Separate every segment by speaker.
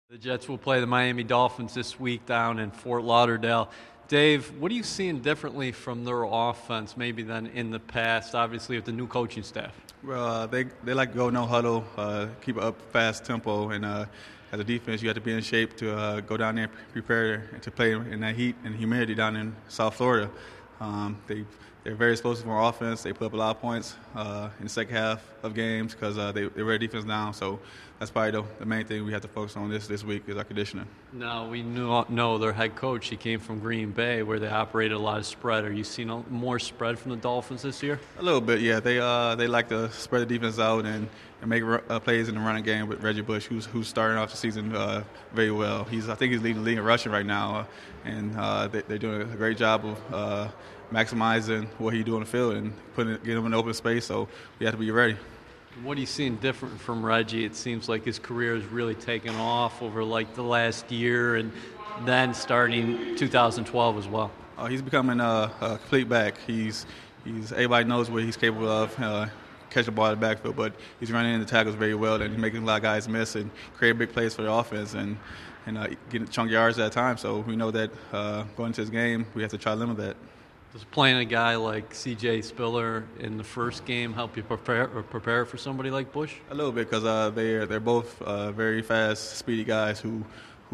Speaker 1: The Jets will play the Miami Dolphins this week down in Fort Lauderdale. Dave, what are you seeing differently from their offense maybe than in the past, obviously with the new coaching staff?
Speaker 2: Well, they like to go no huddle, keep up fast tempo, and as a defense, you have to be in shape to go down there and prepare to play in that heat and humidity down in South Florida. They're very explosive on offense. They put up a lot of points in the second half of games because they wear defense down. So that's probably the main thing we have to focus on this week is our conditioning.
Speaker 1: Now, we know their head coach. He came from Green Bay where they operated a lot of spread. Are you seeing more spread from the Dolphins this year?
Speaker 2: A little bit, yeah. They like to spread the defense out and make plays in the running game with Reggie Bush, who's starting off the season very well. I think he's leading the league in rushing right now, and they're doing a great job of maximizing what he do on the field and getting him in open space. So we have to be ready.
Speaker 1: What are you seeing different from Reggie? It seems like his career has really taken off over like the last year, and then starting 2012 as well.
Speaker 2: He's becoming a complete back. Everybody knows what he's capable of. Catch the ball in the backfield, but he's running into tackles very well, and he's making a lot of guys miss and create big plays for the offense and getting chunk yards at a time. So we know that going into this game, we have to try to limit that.
Speaker 1: Does playing a guy like C.J. Spiller in the first game help you prepare for somebody like Bush?
Speaker 2: A little bit, because they're both very fast, speedy guys who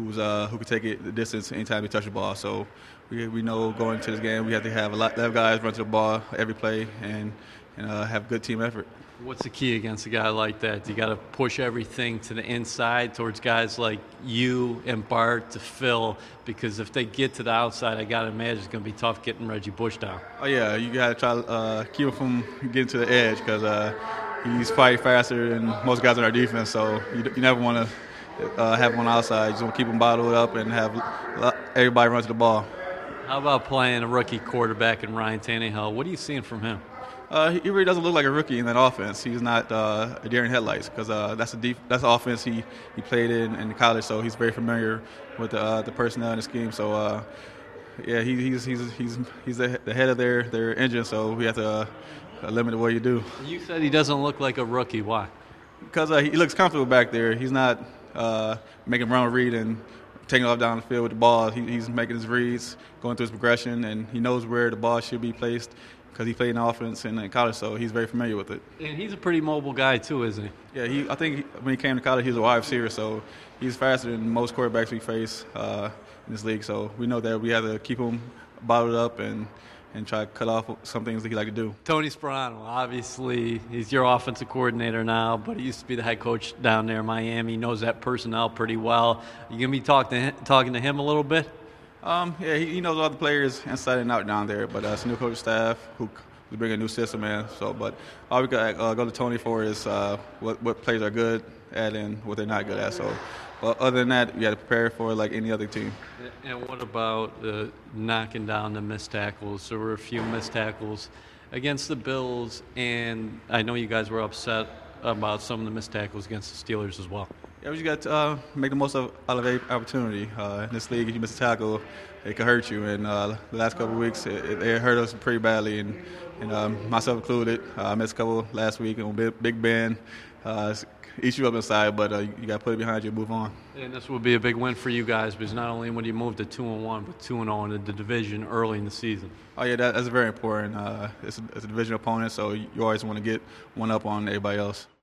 Speaker 2: can take it the distance anytime they touch the ball. So we know going into this game we have to have a lot of guys run to the ball every play and have good team effort.
Speaker 1: What's the key against a guy like that? You got to push everything to the inside towards guys like you and Bart to fill, because if they get to the outside, I got to imagine it's going to be tough getting Reggie Bush down.
Speaker 2: Oh, yeah, you got to try to keep him from getting to the edge because he's probably faster than most guys on our defense, so you never want to have him on the outside. You just want to keep him bottled up and have everybody run to the ball.
Speaker 1: How about playing a rookie quarterback in Ryan Tannehill? What are you seeing from him?
Speaker 2: He really doesn't look like a rookie in that offense. He's not a deer in headlights because that's the offense he played in college. So he's very familiar with the personnel and the scheme. So yeah, he's the head of their engine. So we have to limit what you do.
Speaker 1: You said he doesn't look like a rookie. Why?
Speaker 2: Because he looks comfortable back there. He's not making run read and taking off down the field with the ball. He's making his reads, going through his progression, and he knows where the ball should be placed, because he played in offense in college, so he's very familiar with it.
Speaker 1: And he's a pretty mobile guy too, isn't he?
Speaker 2: Yeah, I think when he came to college, he was a wide receiver, so he's faster than most quarterbacks we face in this league. So we know that we have to keep him bottled up and try to cut off some things that he like to do.
Speaker 1: Tony Sparano, obviously, he's your offensive coordinator now, but he used to be the head coach down there in Miami. He knows that personnel pretty well. You going to be talking to him a little bit?
Speaker 2: Yeah, he knows all the players inside and out down there, but it's a new coach staff who's bringing a new system in. So, but all we got go to Tony for is what players are good at and what they're not good at. So, well, other than that, you got to prepare for like any other team.
Speaker 1: And what about knocking down the missed tackles? There were a few missed tackles against the Bills, and I know you guys were upset about some of the missed tackles against the Steelers as well.
Speaker 2: Yeah, we just got to make the most out of every opportunity. In this league, if you miss a tackle, it could hurt you. And the last couple of weeks, it hurt us pretty badly, and myself included. I missed a couple last week on Big Ben. Eats you up inside, but you got to put it behind you and move on.
Speaker 1: And this would be a big win for you guys, because not only would you move to 2-1, but 2-0 in the division early in the season.
Speaker 2: Oh yeah, that's very important. It's a division opponent, so you always want to get one up on everybody else.